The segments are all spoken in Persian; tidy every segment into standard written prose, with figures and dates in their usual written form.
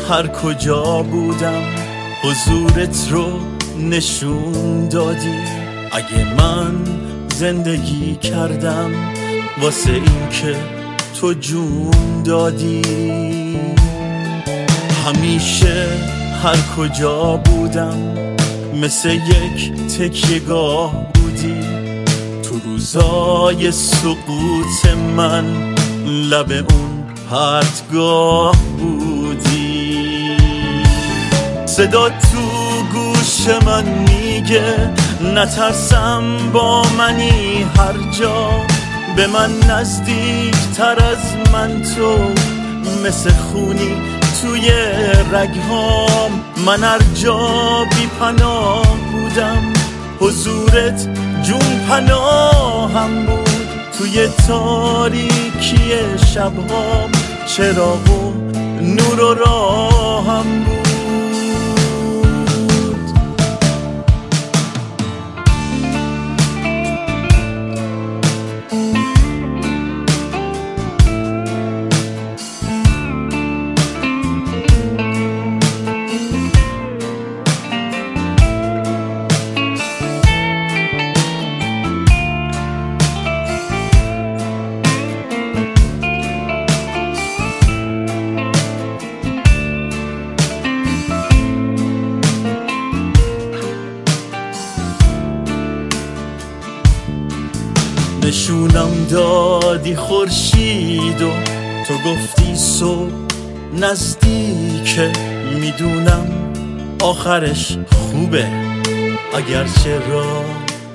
هر کجا بودم حضورت رو نشون دادی. اگه من زندگی کردم واسه این که تو جون دادی. همیشه هر کجا بودم مثل یک تکیه‌گاه بودی. تو روزای سقوط من لب اون پرتگاه بودی. صدا تو گوش من میگه نترسم، با منی هر جا. به من نزدیک تر از من تو، مثل خونی توی رگهام. من هر جا بی پناه بودم، حضورت جون پناهم بود. توی تاریکی شبهام چراغ و نور و راهم بود. نشونم دادی خورشید و تو گفتی صبح نزدیکه. میدونم آخرش خوبه اگرچه راه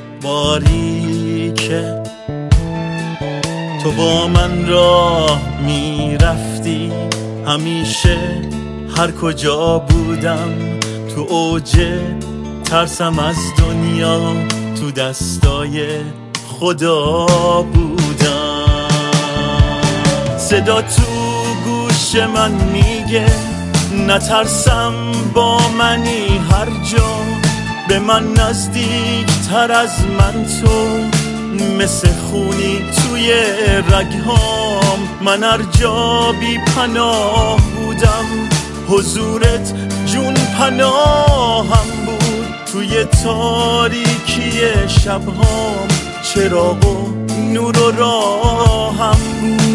باریکه. تو با من راه میرفتی همیشه، هر کجا بودم تو اوج ترسم از دنیا. تو دستای خدا بودم. صدا تو گوش من میگه نترسم، با منی هر جا. به من نزدیک تر از من تو، مثل خونی توی رگهام. من هر جا بی پناه بودم، حضورت جون پناهم بود. توی تاریکی شبهام چراغ و نور و راهم بود.